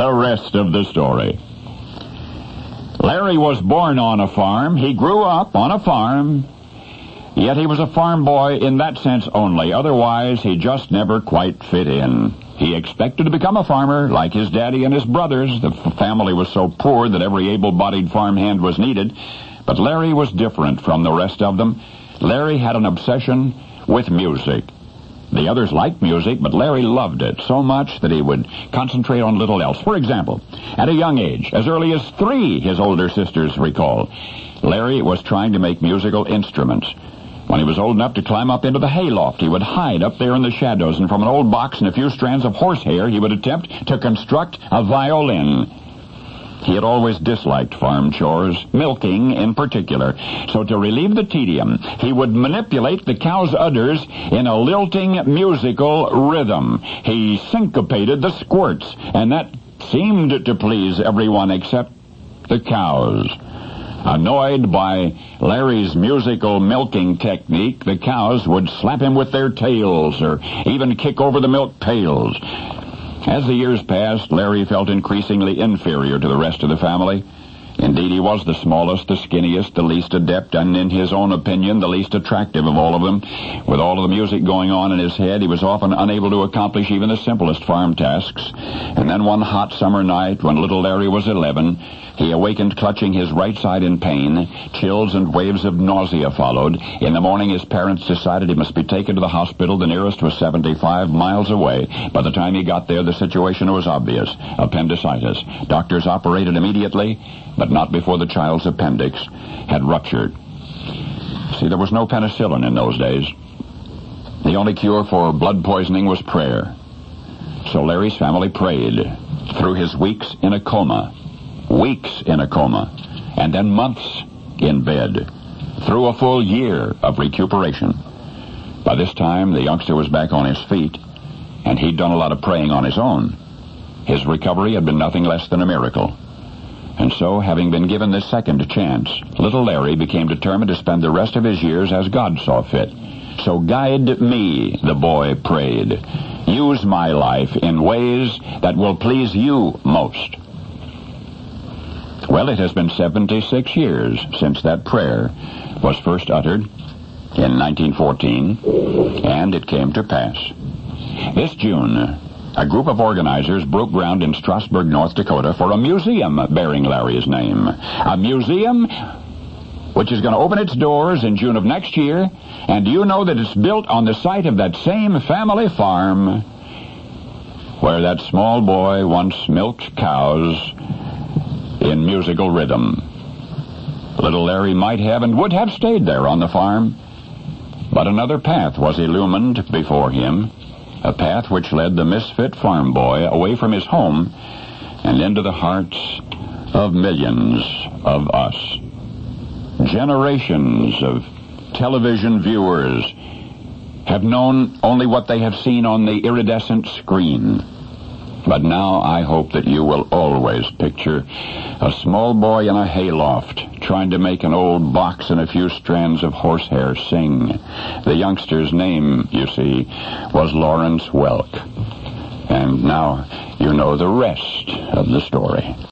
the rest of the story. Larry was born on a farm. He grew up on a farm. Yet he was a farm boy in that sense only. Otherwise, he just never quite fit in. He expected to become a farmer like his daddy and his brothers. The family was so poor that every able-bodied farmhand was needed. But Larry was different from the rest of them. Larry had an obsession with music. The others liked music, but Larry loved it so much that he would concentrate on little else. For example, at a young age, as early as 3, his older sisters recall, Larry was trying to make musical instruments. When he was old enough to climb up into the hayloft, he would hide up there in the shadows, and from an old box and a few strands of horsehair, he would attempt to construct a violin. He had always disliked farm chores, milking in particular. So to relieve the tedium, he would manipulate the cow's udders in a lilting musical rhythm. He syncopated the squirts, and that seemed to please everyone except the cows. Annoyed by Larry's musical milking technique, the cows would slap him with their tails or even kick over the milk pails. As the years passed, Larry felt increasingly inferior to the rest of the family. Indeed, he was the smallest, the skinniest, the least adept, and in his own opinion, the least attractive of all of them. With all of the music going on in his head, he was often unable to accomplish even the simplest farm tasks. And then one hot summer night, when little Larry was 11, he awakened clutching his right side in pain. Chills and waves of nausea followed. In the morning, his parents decided he must be taken to the hospital. The nearest was 75 miles away. By the time he got there, the situation was obvious. Appendicitis. Doctors operated immediately, but not before the child's appendix had ruptured. See, there was no penicillin in those days. The only cure for blood poisoning was prayer. So Larry's family prayed through his weeks in a coma, and then months in bed, through a full year of recuperation. By this time, the youngster was back on his feet, and he'd done a lot of praying on his own. His recovery had been nothing less than a miracle. And so, having been given this second chance, little Larry became determined to spend the rest of his years as God saw fit. So guide me, the boy prayed. Use my life in ways that will please you most. Well, it has been 76 years since that prayer was first uttered in 1914, and it came to pass. This June, a group of organizers broke ground in Strasburg, North Dakota, for a museum bearing Larry's name. A museum which is going to open its doors in June of next year, and you know that it's built on the site of that same family farm where that small boy once milked cows in musical rhythm. Little Larry might have and would have stayed there on the farm, but another path was illumined before him, a path which led the misfit farm boy away from his home and into the hearts of millions of us. Generations of television viewers have known only what they have seen on the iridescent screen. But now I hope that you will always picture a small boy in a hayloft trying to make an old box and a few strands of horsehair sing. The youngster's name, you see, was Lawrence Welk. And now you know the rest of the story.